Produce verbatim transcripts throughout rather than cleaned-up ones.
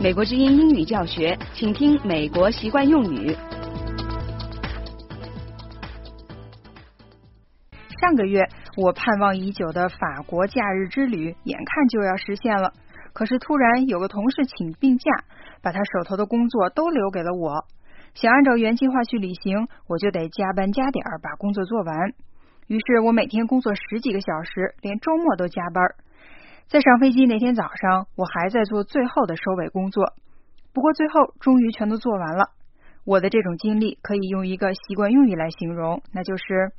美国之音英语教学，请听美国习惯用语。 上个月，我盼望已久的法国假日之旅眼看就要实现了，可是突然有个同事请病假，把他手头的工作都留给了我。想按照原计划去旅行，我就得加班加点把工作做完。于是我每天工作十几个小时，连周末都加班。在上飞机那天早上，我还在做最后的收尾工作，不过最后终于全都做完了。我的这种经历可以用一个习惯用语来形容，那就是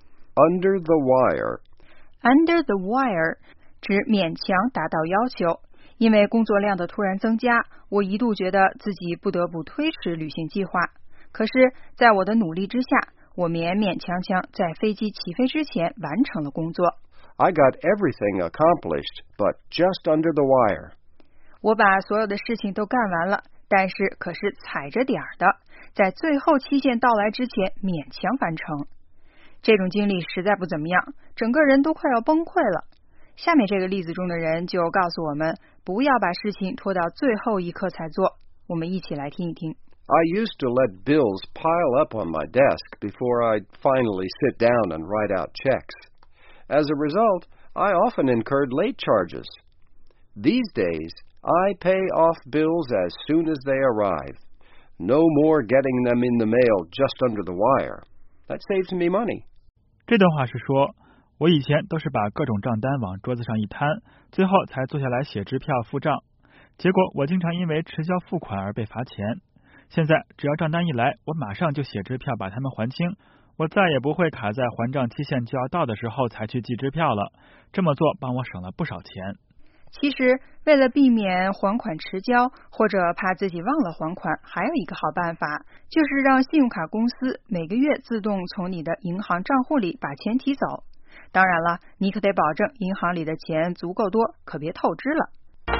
under the wire. Under the wire 指勉强达到要求。因为工作量的突然增加，我一度觉得自己不得不推迟旅行计划。可是在我的努力之下，我勉勉强强在飞机起飞之前完成了工作。 I got everything accomplished, but just under the wire. 我把所有的事情都干完了，但是可是踩着点儿的，在最后期限到来之前勉强完成。这种经历实在不怎么样，整个人都快要崩溃了。下面这个例子中的人就告诉我们，不要把事情拖到最后一刻才做。我们一起来听一听。 I used to let bills pile up on my desk before I'd finally sit down and write out checks. As a result, I often incurred late charges. These days, I pay off bills as soon as they arrive. No more getting them in the mail just under the wire. That saves me money. 这段话是说，我以前都是把各种账单往桌子上一摊，最后才坐下来写支票付账。结果我经常因为迟交付款而被罚钱。现在只要账单一来，我马上就写支票把它们还清，我再也不会卡在还账期限就要到的时候才去寄支票了。这么做帮我省了不少钱。 其实为了避免还款迟交，或者怕自己忘了还款，还有一个好办法，就是让信用卡公司每个月自动从你的银行账户里把钱提走。当然了，你可得保证银行里的钱足够多，可别透支了。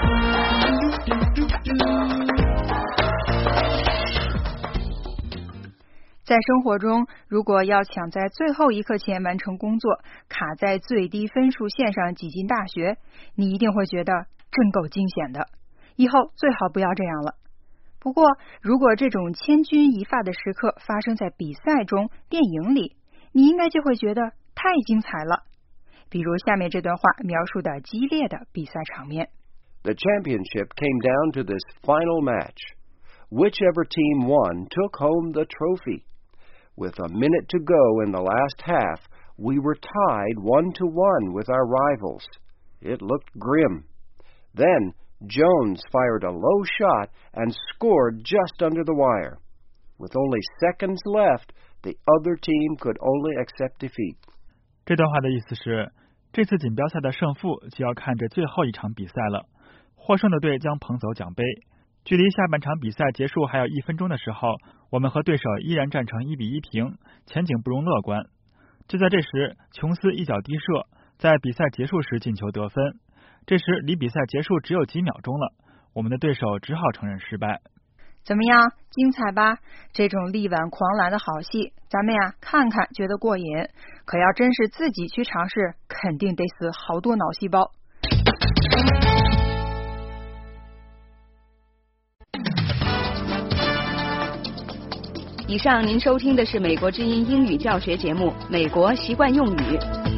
在生活中，如果要抢在最后一刻前完成工作，卡在最低分数线上挤进大学，你一定会觉得真够惊险的。以后最好不要这样了。不过，如果这种千钧一发的时刻发生在比赛中、电影里，你应该就会觉得太精彩了。比如下面这段话描述的激烈的比赛场面。 The championship came down to this final match. Whichever team won took home the trophy.With a minute to go in the last half, we were tied one to one with our rivals. It looked grim. Then, Jones fired a low shot and scored just under the wire. With only seconds left, the other team could only accept defeat. 这段话的意思是，这次锦标赛的胜负就要看着最后一场比赛了。获胜的队将捧走奖杯。距离下半场比赛结束还有一分钟的时候，我们和对手依然战成一比一平，前景不容乐观。就在这时，琼斯一脚低射，在比赛结束时进球得分。这时离比赛结束只有几秒钟了，我们的对手只好承认失败。 怎么样，精彩吧？这种力挽狂澜的好戏，咱们呀看看觉得过瘾，可要真是自己去尝试，肯定得死好多脑细胞。 以上您收听的是美国之音英语教学节目《美国习惯用语》。